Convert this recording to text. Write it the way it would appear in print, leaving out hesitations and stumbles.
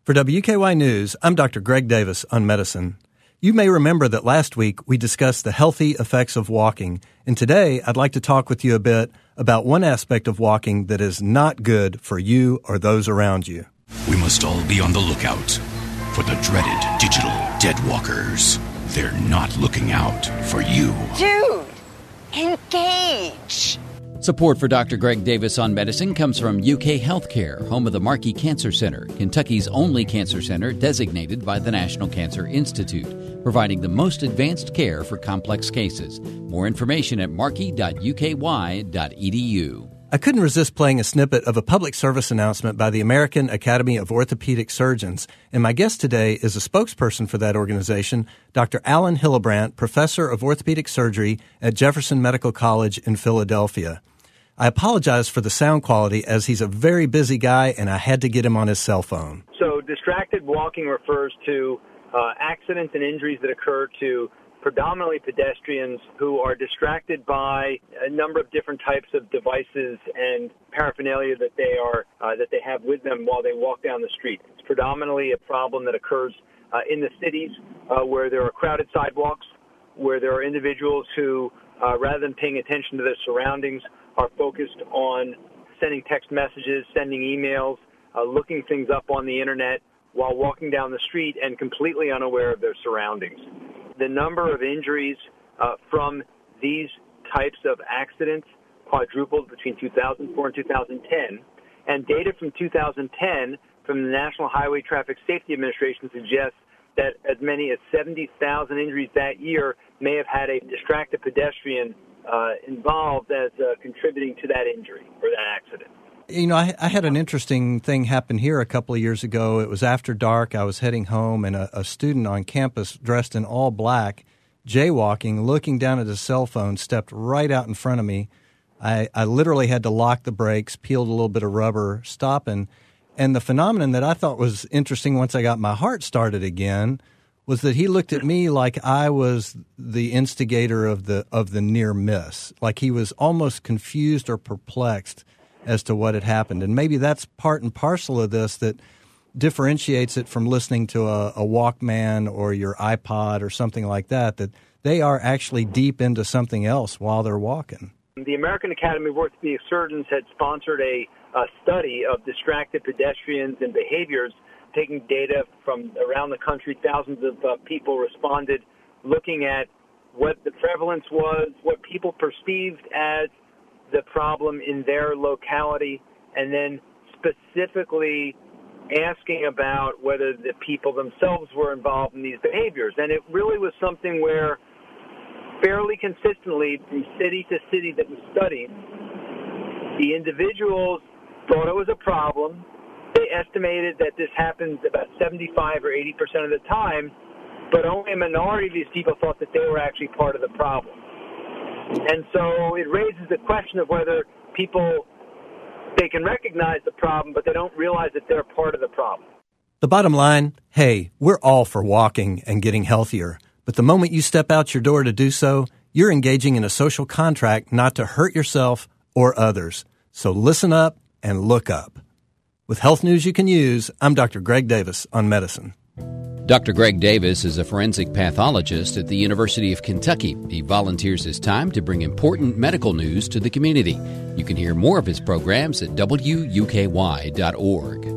For WKY News, I'm Dr. Greg Davis on medicine. You may remember that last week we discussed the healthy effects of walking, and today I'd like to talk with you a bit about one aspect of walking that is not good for you or those around you. We must all be on the lookout for the dreaded digital dead walkers. They're not looking out for you. Dude, engage! Support for Dr. Greg Davis on medicine comes from UK Healthcare, home of the Markey Cancer Center, Kentucky's only cancer center designated by the National Cancer Institute, providing the most advanced care for complex cases. More information at markey.uky.edu. I couldn't resist playing a snippet of a public service announcement by the American Academy of Orthopedic Surgeons, and my guest today is a spokesperson for that organization, Dr. Alan Hillebrandt, professor of orthopedic surgery at Jefferson Medical College in Philadelphia. I apologize for the sound quality as he's a very busy guy and I had to get him on his cell phone. So distracted walking refers to accidents and injuries that occur to predominantly pedestrians who are distracted by a number of different types of devices and paraphernalia that they have with them while they walk down the street. It's predominantly a problem that occurs in the cities where there are crowded sidewalks, where there are individuals who, rather than paying attention to their surroundings, are focused on sending text messages, sending emails, looking things up on the internet while walking down the street and completely unaware of their surroundings. The number of injuries from these types of accidents quadrupled between 2004 and 2010, and data from 2010 from the National Highway Traffic Safety Administration suggests that as many as 70,000 injuries that year may have had a distracted pedestrian involved as contributing to that injury or that accident. You know, I had an interesting thing happen here a couple of years ago. It was after dark. I was heading home, and a student on campus dressed in all black, jaywalking, looking down at his cell phone, stepped right out in front of me. I literally had to lock the brakes, peeled a little bit of rubber, stop, and the phenomenon that I thought was interesting once I got my heart started again was that he looked at me like I was the instigator of the near miss, like he was almost confused or perplexed as to what had happened. And maybe that's part and parcel of this that differentiates it from listening to a Walkman or your iPod or something like that, that they are actually deep into something else while they're walking. The American Academy of Orthopedic Surgeons had sponsored a study of distracted pedestrians and behaviors, taking data from around the country. Thousands of people responded, looking at what the prevalence was, what people perceived as the problem in their locality, and then specifically asking about whether the people themselves were involved in these behaviors. And it really was something where fairly consistently from city to city that was studied, the individuals thought it was a problem. They estimated that this happens about 75 or 80% of the time, but only a minority of these people thought that they were actually part of the problem. And so it raises the question of whether people, they can recognize the problem, but they don't realize that they're part of the problem. The bottom line, hey, we're all for walking and getting healthier. But the moment you step out your door to do so, you're engaging in a social contract not to hurt yourself or others. So listen up and look up. With health news you can use, I'm Dr. Greg Davis on medicine. Dr. Greg Davis is a forensic pathologist at the University of Kentucky. He volunteers his time to bring important medical news to the community. You can hear more of his programs at WUKY.org.